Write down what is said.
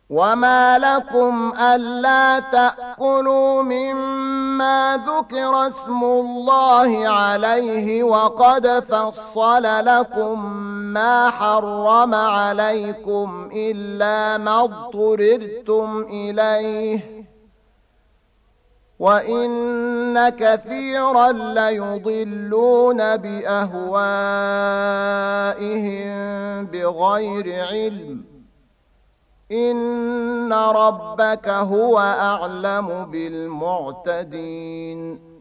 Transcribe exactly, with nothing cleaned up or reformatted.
وما لكم ألا تأكلوا مما ذكر اسم الله عليه وقد فصل لكم ما حرم عليكم إلا ما اضطررتم إليه وإن كثيرا ليضلون بأهوائهم بغير علم إن ربك هو أعلم بالمعتدين